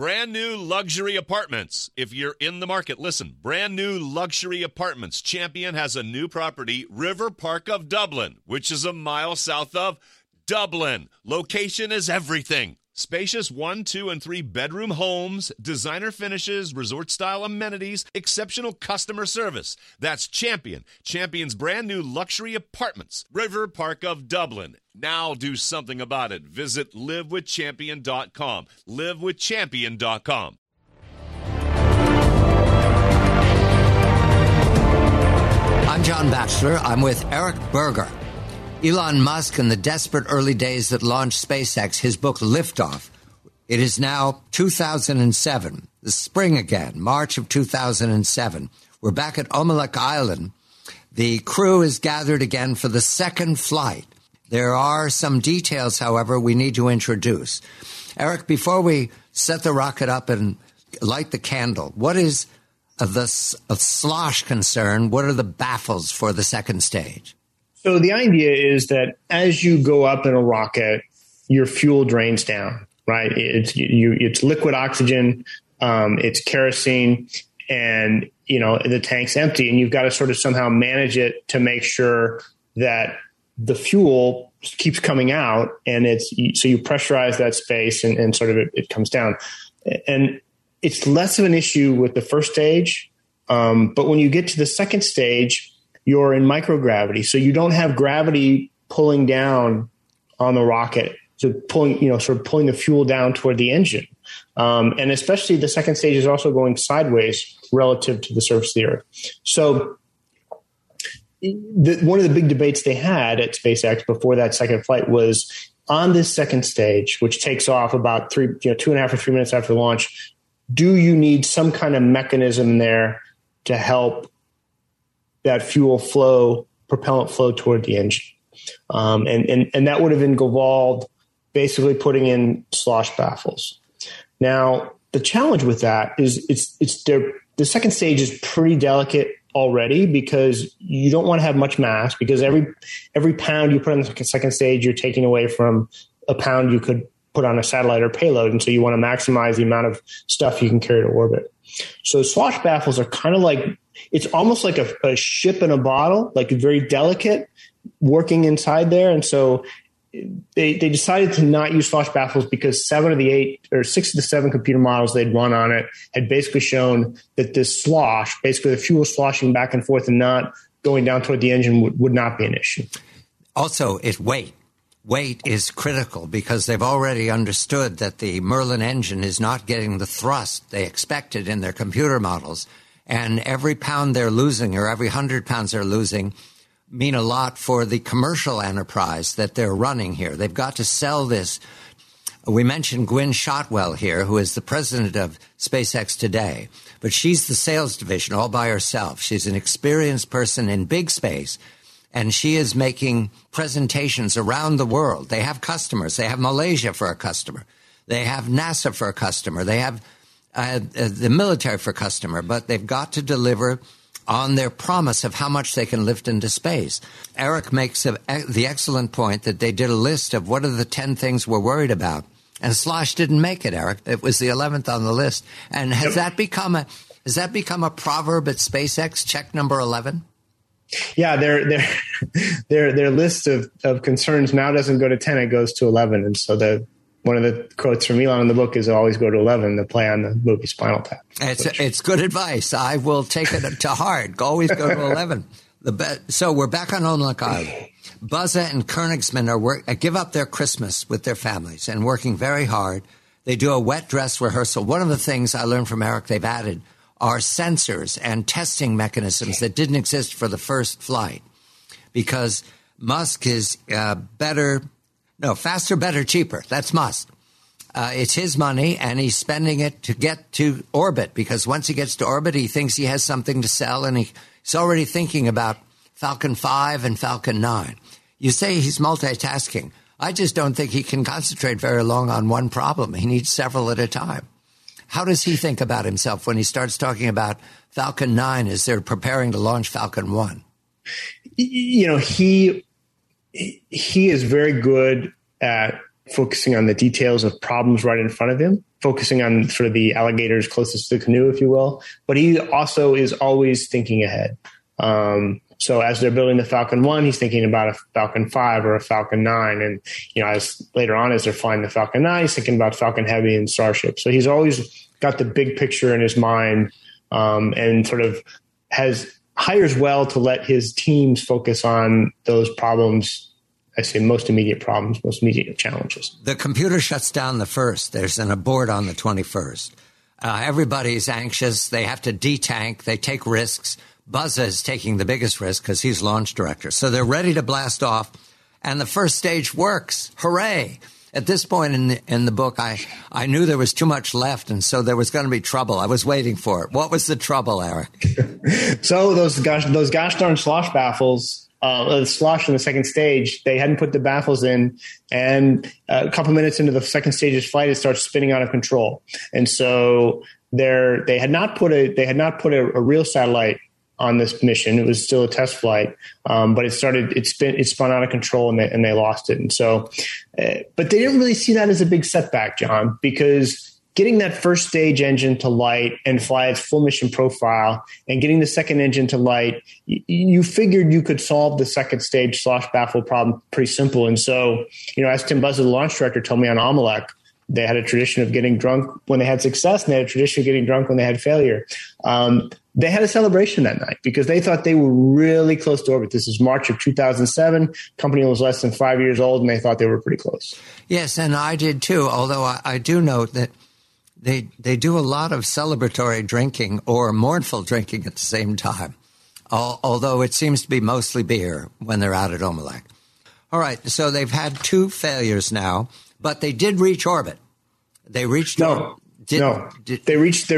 Brand new luxury apartments. If you're in the market, listen. Brand new luxury apartments. Champion has a new property, River Park of Dublin, which is a mile south of Dublin. Location is everything. Spacious 1, 2, and 3 bedroom homes, designer finishes, resort-style amenities, exceptional customer service. That's Champion. Champion's brand new luxury apartments, River Park of Dublin. Now do something about it. Visit livewithchampion.com. Livewithchampion.com. I'm John Batchelor. I'm with Eric Berger. Elon Musk in the desperate early days that launched SpaceX, his book Liftoff. It is now 2007, the spring again, March of 2007. We're back at Omelek Island. The crew is gathered again for the second flight. There are some details, however, we need to introduce. Eric, before we set the rocket up and light the candle, what is the slosh concern? What are the baffles for the second stage? So the idea is that as you go up in a rocket, your fuel drains down, right? It's liquid oxygen, it's kerosene, and the tank's empty, and you've got to sort of somehow manage it to make sure that the fuel keeps coming out, and so you pressurize that space, and sort of it comes down, and it's less of an issue with the first stage, but when you get to the second stage, you're in microgravity. So you don't have gravity pulling down on the rocket, so pulling the fuel down toward the engine. And especially the second stage is also going sideways relative to the surface of the Earth. So one of the big debates they had at SpaceX before that second flight was on this second stage, which takes off about 2.5 or 3 minutes after launch. Do you need some kind of mechanism there to help that fuel flow, propellant flow toward the engine? And that would have involved basically putting in slosh baffles. Now, the challenge with that is the second stage is pretty delicate already because you don't want to have much mass, because every pound you put on the second stage, you're taking away from a pound you could put on a satellite or payload. And so you want to maximize the amount of stuff you can carry to orbit. So slosh baffles are kind of like, it's almost like a ship in a bottle, like very delicate, working inside there. And so they decided to not use slosh baffles because 6 of the 7 computer models they'd run on it had basically shown that this slosh, basically the fuel sloshing back and forth and not going down toward the engine would not be an issue. Also, it's weight. Weight is critical because they've already understood that the Merlin engine is not getting the thrust they expected in their computer models. And every pound they're losing, or every 100 pounds they're losing, mean a lot for the commercial enterprise that they're running here. They've got to sell this. We mentioned Gwynne Shotwell here, who is the president of SpaceX today. But she's the sales division all by herself. She's an experienced person in big space. And she is making presentations around the world. They have customers. They have Malaysia for a customer. They have NASA for a customer. They have the military for a customer. But they've got to deliver on their promise of how much they can lift into space. Eric makes the excellent point that they did a list of what are the 10 things we're worried about. And Slosh didn't make it, Eric. It was the 11th on the list. And has that become a proverb at SpaceX, check number 11? Yeah, their list of concerns now doesn't go to 10, it goes to 11. And so one of the quotes from Elon in the book is always go to 11, the play on the movie Spinal Tap. It's good advice. I will take it to heart. Always go to 11. So we're back on Omelek Island. Buzza and Koenigsmann give up their Christmas with their families and working very hard. They do a wet dress rehearsal. One of the things I learned from Eric they've added are sensors and testing mechanisms that didn't exist for the first flight because Musk is faster, better, cheaper. That's Musk. It's his money, and he's spending it to get to orbit because once he gets to orbit, he thinks he has something to sell, and he's already thinking about Falcon 5 and Falcon 9. You say he's multitasking. I just don't think he can concentrate very long on one problem. He needs several at a time. How does he think about himself when he starts talking about Falcon 9 as they're preparing to launch Falcon 1? He is very good at focusing on the details of problems right in front of him. focusing on sort of the alligators closest to the canoe, if you will. But he also is always thinking ahead. So as they're building the Falcon 1, he's thinking about a Falcon 5 or a Falcon 9. And, as later on, as they're flying the Falcon 9, he's thinking about Falcon Heavy and Starship. So he's always got the big picture in his mind, and sort of hires well to let his teams focus on those problems. I say most immediate problems, most immediate challenges. The computer shuts down the 1st. There's an abort on the 21st. Everybody's anxious. They have to detank. They take risks. Buzza is taking the biggest risk because he's launch director. So they're ready to blast off, and the first stage works. Hooray! At this point in the book, I knew there was too much left, and so there was going to be trouble. I was waiting for it. What was the trouble, Eric? So those gosh darn slosh baffles, the slosh in the second stage, they hadn't put the baffles in, and a couple minutes into the second stage's flight, it starts spinning out of control. And so they had not put a real satellite on this mission. It was still a test flight, but it spun out of control, and they lost it. And so, but they didn't really see that as a big setback, John, because getting that first stage engine to light and fly its full mission profile, and getting the second engine to light, you figured you could solve the second stage slosh baffle problem pretty simple. And so, as Tim Buzza, the launch director, told me on Amalek, they had a tradition of getting drunk when they had success, and they had a tradition of getting drunk when they had failure. They had a celebration that night because they thought they were really close to orbit. This is March of 2007. Company was less than 5 years old, and they thought they were pretty close. Yes, and I did too, although I do note that they do a lot of celebratory drinking or mournful drinking at the same time, although it seems to be mostly beer when they're out at Omelek. All right, so they've had 2 failures now, but they did reach orbit. They reached They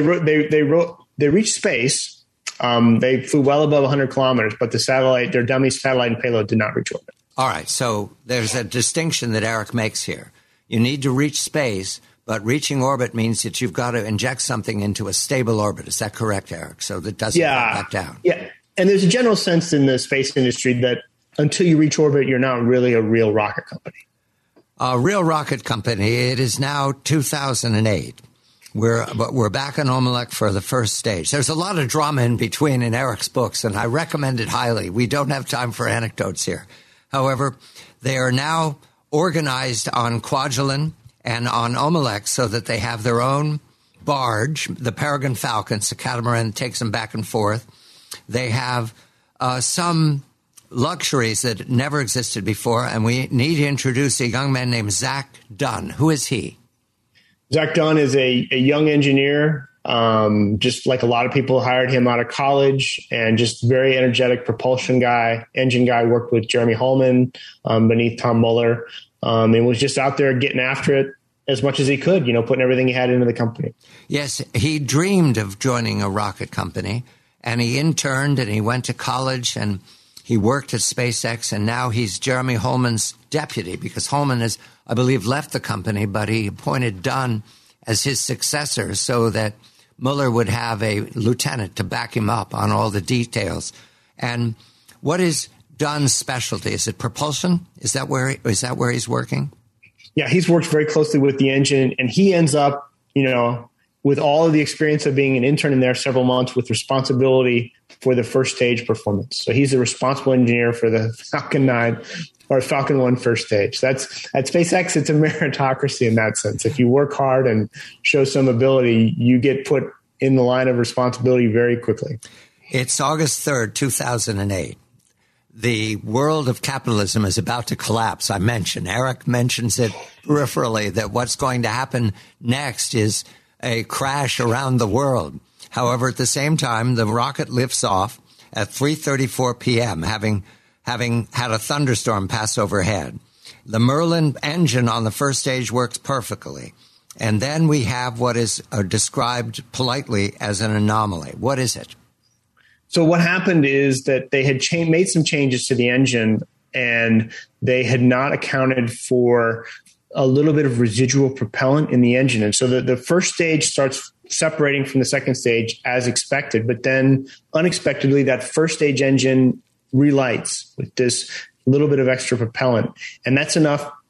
reached space. They flew well above 100 kilometers, but their dummy satellite and payload did not reach orbit. All right. So there's a distinction that Eric makes here. You need to reach space, but reaching orbit means that you've got to inject something into a stable orbit. Is that correct, Eric? So that doesn't go back down. Yeah. And there's a general sense in the space industry that until you reach orbit, you're not really a real rocket company. A real rocket company. It is now 2008. We're back on Omelek for the first stage. There's a lot of drama in between in Eric's books, and I recommend it highly. We don't have time for anecdotes here. However, they are now organized on Kwajalein and on Omelek so that they have their own barge, the Peregrine Falcon. It's a catamaran that takes them back and forth. They have some luxuries that never existed before, and we need to introduce a young man named Zach Dunn. Who is he? Zach Dunn is a young engineer, just like a lot of people hired him out of college, and just very energetic propulsion guy, engine guy, worked with Jeremy Holman beneath Tom Muller, and was just out there getting after it as much as he could, putting everything he had into the company. Yes, he dreamed of joining a rocket company, and he interned and he went to college and he worked at SpaceX, and now he's Jeremy Holman's deputy because Holman has, I believe, left the company, but he appointed Dunn as his successor so that Mueller would have a lieutenant to back him up on all the details. And what is Dunn's specialty? Is it propulsion? Is that where he's working? Yeah, he's worked very closely with the engine, and he ends up, with all of the experience of being an intern in there several months, with responsibility for the first stage performance. So he's the responsible engineer for the Falcon 9 or Falcon 1 first stage. That's at SpaceX. It's a meritocracy in that sense. If you work hard and show some ability, you get put in the line of responsibility very quickly. It's August 3rd, 2008. The world of capitalism is about to collapse. Eric mentions it peripherally, that what's going to happen next is a crash around the world. However, at the same time, the rocket lifts off at 3:34 p.m., having had a thunderstorm pass overhead. The Merlin engine on the first stage works perfectly. And then we have what is described politely as an anomaly. What is it? So what happened is that they had made some changes to the engine, and they had not accounted for a little bit of residual propellant in the engine. And so the first stage starts separating from the second stage as expected, but then unexpectedly that first stage engine relights with this little bit of extra propellant. And that's enough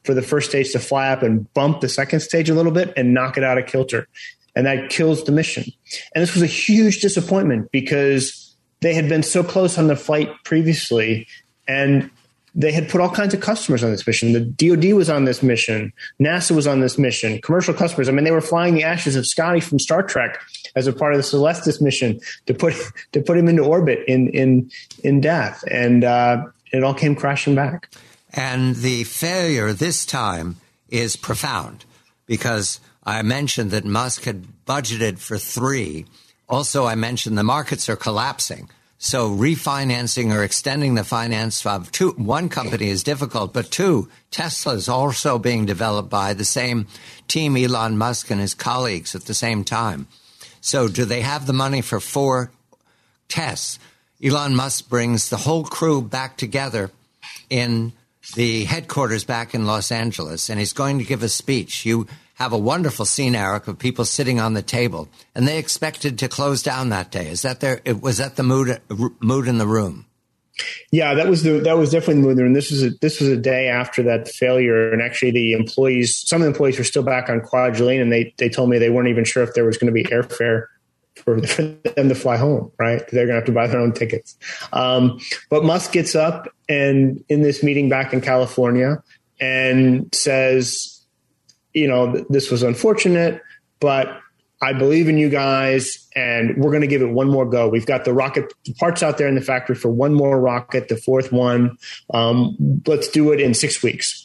for the first stage to fly up and bump the second stage a little bit and knock it out of kilter. And that kills the mission. And this was a huge disappointment because they had been so close on the flight previously, and they had put all kinds of customers on this mission. The DoD was on this mission. NASA was on this mission. Commercial customers. I mean, they were flying the ashes of Scotty from Star Trek as a part of the Celestis mission to put him into orbit in death. And it all came crashing back. And the failure this time is profound because I mentioned that Musk had budgeted for 3. Also, I mentioned the markets are collapsing. So refinancing or extending the finance of one company is difficult, but 2, Tesla is also being developed by the same team, Elon Musk and his colleagues at the same time. So do they have the money for 4 tests? Elon Musk brings the whole crew back together in the headquarters back in Los Angeles, and he's going to give a speech. You have a wonderful scene, Eric, of people sitting on the table, and they expected to close down that day. Was that the mood in the room? Yeah, that was definitely the mood in the room. This was a day after that failure, and actually some of the employees were still back on Kwajalein, and they told me they weren't even sure if there was going to be airfare for them to fly home, right? They're going to have to buy their own tickets. But Musk gets up and in this meeting back in California and says, this was unfortunate, but I believe in you guys, and we're going to give it one more go. We've got the rocket parts out there in the factory for one more rocket, the 4th one. Let's do it in 6 weeks.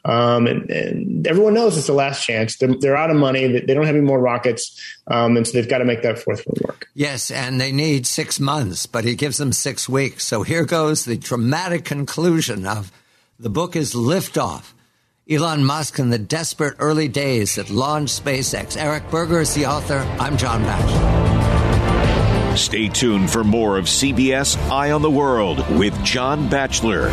And everyone knows it's the last chance. They're out of money. They don't have any more rockets. And so they've got to make that 4th one work. Yes, and they need 6 months, but he gives them 6 weeks. So here goes the dramatic conclusion of the book is Liftoff. Elon Musk in the desperate early days that launched SpaceX. Eric Berger is the author. I'm John Batchelor. Stay tuned for more of CBS Eye on the World with John Batchelor.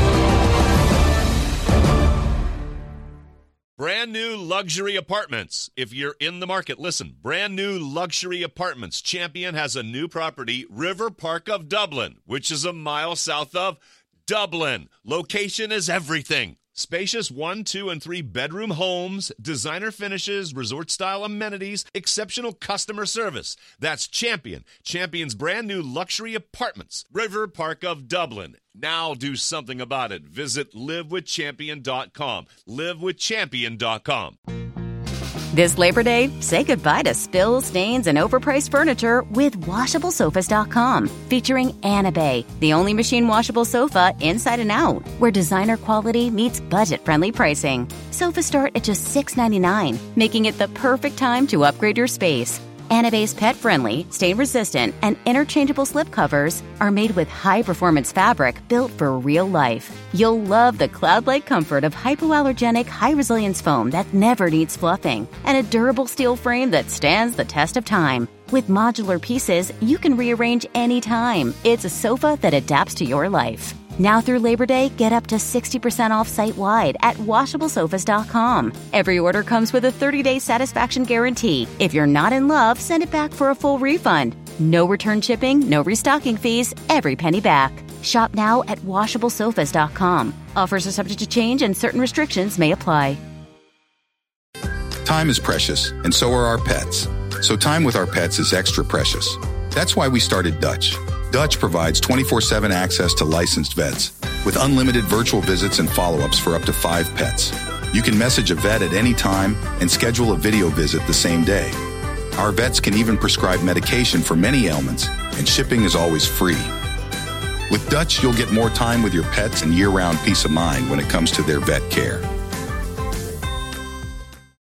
Brand new luxury apartments. If you're in the market, listen. Brand new luxury apartments. Champion has a new property, River Park of Dublin, which is a mile south of Dublin. Location is everything. Spacious 1, 2, and 3 bedroom homes, designer finishes, resort-style amenities, exceptional customer service. That's Champion. Champion's brand new luxury apartments. River Park of Dublin. Now do something about it. Visit livewithchampion.com. livewithchampion.com. This Labor Day, say goodbye to spills, stains, and overpriced furniture with WashableSofas.com. Featuring Anabay, the only machine washable sofa inside and out, where designer quality meets budget-friendly pricing. Sofas start at just $6.99, making it the perfect time to upgrade your space. Anabay's pet-friendly, stain-resistant, and interchangeable slipcovers are made with high-performance fabric built for real life. You'll love the cloud-like comfort of hypoallergenic, high-resilience foam that never needs fluffing, and a durable steel frame that stands the test of time. With modular pieces, you can rearrange anytime. It's a sofa that adapts to your life. Now through Labor Day, get up to 60% off site-wide at WashableSofas.com. Every order comes with a 30-day satisfaction guarantee. If you're not in love, send it back for a full refund. No return shipping, no restocking fees, every penny back. Shop now at WashableSofas.com. Offers are subject to change and certain restrictions may apply. Time is precious, and so are our pets. So time with our pets is extra precious. That's why we started Dutch. Dutch provides 24/7 access to licensed vets with unlimited virtual visits and follow-ups for up to 5 pets. You can message a vet at any time and schedule a video visit the same day. Our vets can even prescribe medication for many ailments, and shipping is always free. With Dutch, you'll get more time with your pets and year-round peace of mind when it comes to their vet care.